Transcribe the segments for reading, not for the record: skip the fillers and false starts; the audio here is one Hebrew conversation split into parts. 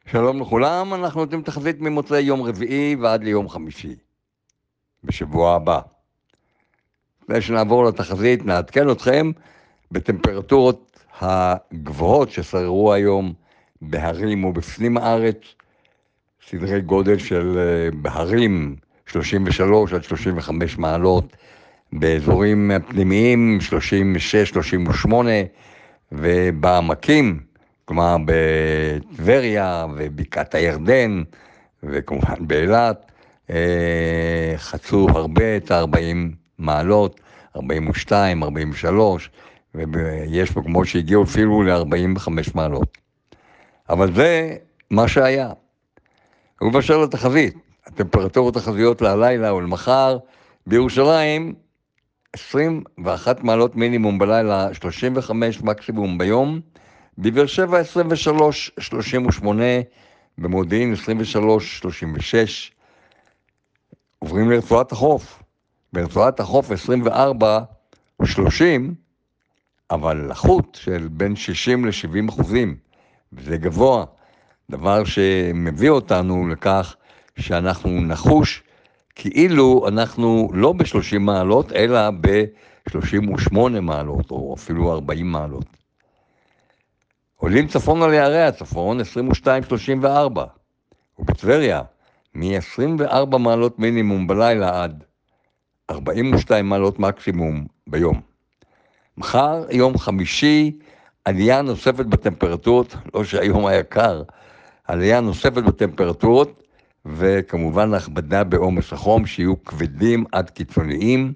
שלום לכולם, אנחנו נותנים תחזית ממוצאי יום רביעי ועד ליום חמישי בשבוע הבא. לפני שנעבור לתחזית נעדכן אתכם בטמפרטורות הגבוהות ששררו היום בהרים ובפנים הארץ, סדרי גודל של בהרים 33 עד 35 מעלות, באזורים פנימיים 36-38, ובעמקים, כלומר בטבריה ובקעת הירדן וכמובן באילת, חצו הרבה את 40 מעלות, 42, 43, ויש מקומות שהגיעו אפילו ל-45 מעלות. אבל זה מה שהיה. ובאשר לתחזית, הטמפרטורות התחזיות להלילה ולמחר, בירושלים 21 מעלות מינימום בלילה, 35 מקסימום ביום, בבאר שבע 23, 38, במודיעין 23, 36. עוברים לרצועת החוף. ברצועת החוף 24, 30, אבל לחות של בין 60 ל-70%, וזה גבוה, דבר שמביא אותנו לכך שאנחנו נחוש כאילו אנחנו לא ב-30 מעלות, אלא ב-38 מעלות, או אפילו 40 מעלות. עולים צפון על יערי הצפון 22-34, ובטבריה מ-24 מעלות מינימום בלילה עד 42 מעלות מקסימום ביום. מחר, יום חמישי, עלייה נוספת בטמפרטורות, לא שהיום היה קר, עלייה נוספת בטמפרטורות, וכמובן הכבדה בעומס החום, שיהיו כבדים עד קיצוניים,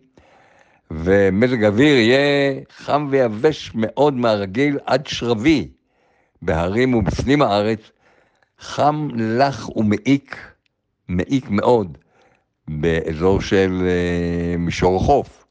ומזג האוויר יהיה חם ויבש מאוד מהרגיל עד שרבי, בהרים ובפנים הארץ, חם לח ומעיק, מעיק מאוד, באזור של מישור החוף.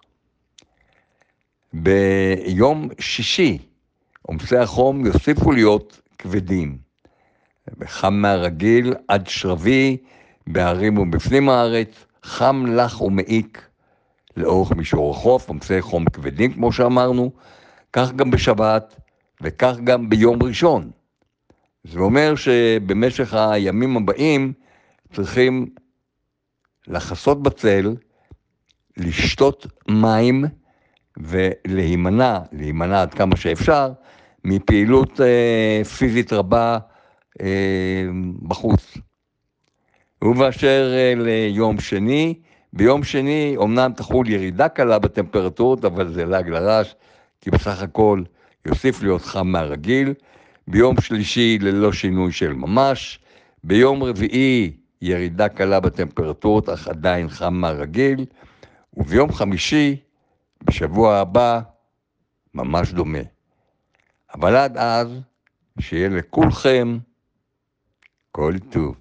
ביום שישי, עומסי החום יוסיפו להיות כבדים, חם מהרגיל עד שרבי, בהרים ובפנים הארץ, חם לח ומעיק לאורך מישור החוף, עומסי חום כבדים כמו שאמרנו, כך גם בשבת וכך גם ביום ראשון. זה אומר שבמשך הימים הבאים צריכים לחסות בצל, לשתות מים ולהימנע עד כמה שאפשר מפעילות פיזית רבה בחוץ. ובאשר ליום שני, ביום שני אומנם תחול ירידה קלה בטמפרטורות, אבל זה לעג לרש, כי בסך הכל יוסיף להיות חם מהרגיל. ביום שלישי ללא שינוי של ממש, ביום רביעי ירידה קלה בטמפרטורות, אך עדיין חם מהרגיל, וביום חמישי, בשבוע הבא, ממש דומה. אבל עד אז, שיהיה לכולכם כל טוב.